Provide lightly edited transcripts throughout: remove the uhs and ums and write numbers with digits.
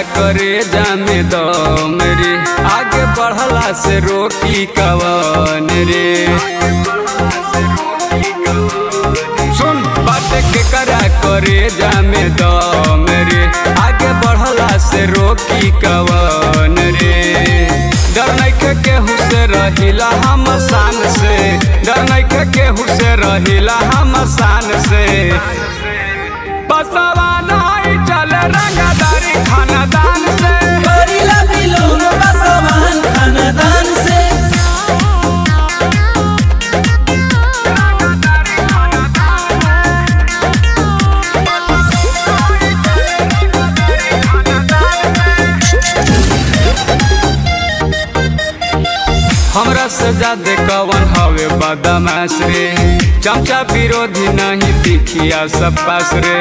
करे जामे दम रे, आगे बढ़ला से रोकी कवन रे। सुन बात के करा करे जामे दम रे, आगे बढ़ला से रोकी कवन रे। डर नइखे केहू से रहिला हम शान से, डर नइखे केहू से रहिला हम शान से। बसवा नहीं चले रंगदारी खानदान से, करीला बिलोंग बसवान खानदान से। हमरा से ज्यादा कवन हवे बदमाश रे, चमचा विरोधी नहीं दिखिया सब पास रे।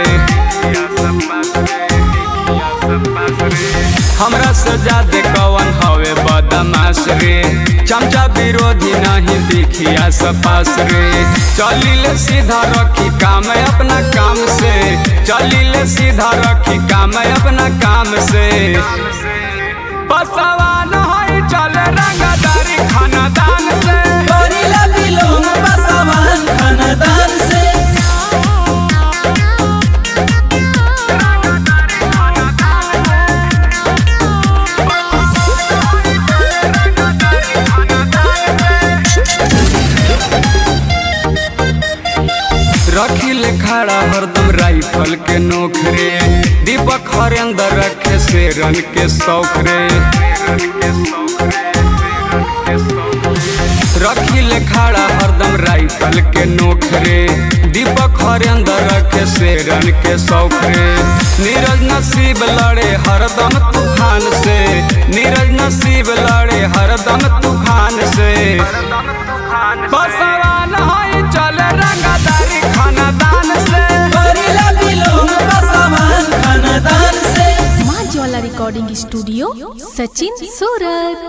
हमरा से ज्यादा कवन हवे बदमाश रे, चमचा विरोधी नहीं दिखिया सब पास रे। चलिले सीधा रखी काम अपना काम से, चलिले सीधा रखी काम अपना काम से। बसवा नहीं चले रंगदारी खानदान से, करीला बिलोंग बसवान खानदान से। रखिले खड़ा हरदम राइफल के नोक रे, दीपक हरेंद्र रखे शेरन के शौक रे। रखिले खड़ा हरदम राइफल के नोक रे, दीपक हरेंद्र रखे शेरन के शौक रे। नीरज नसीब लड़े हरदम तूफान से, नीरज नसीब लड़े हरदम तूफान से। बसवा नहीं चले रंगदारी खानदान से, करीला बिलोंग बसवान खानदान से। माँ ज्वाला रिकॉर्डिंग स्टूडियो, सचिन सूरत।